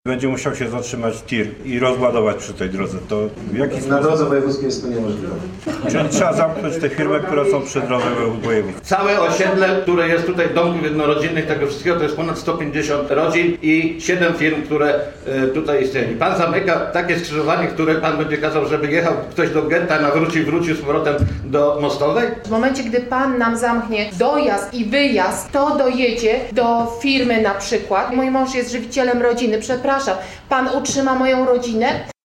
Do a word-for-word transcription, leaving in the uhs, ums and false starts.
Będzie musiał się zatrzymać tir i rozładować przy tej drodze. To w jaki Na sposób? drodze wojewódzkiej jest to niemożliwe. Czyli trzeba zamknąć te firmy, które są przy drodze wojewódzkiej. Całe osiedle, które jest tutaj domków jednorodzinnych, tego wszystkiego, to jest ponad sto pięćdziesiąt rodzin i siedem firm, które y, tutaj istnieją. Pan zamyka takie skrzyżowanie, które pan będzie kazał, żeby jechał ktoś do getta, nawrócił, wrócił z powrotem do Mostowej? W momencie, gdy pan nam zamknie dojazd i wyjazd, to dojedzie do firmy na przykład. Mój mąż jest żywicielem rodziny, przepraszam, pan utrzyma moją rodzinę?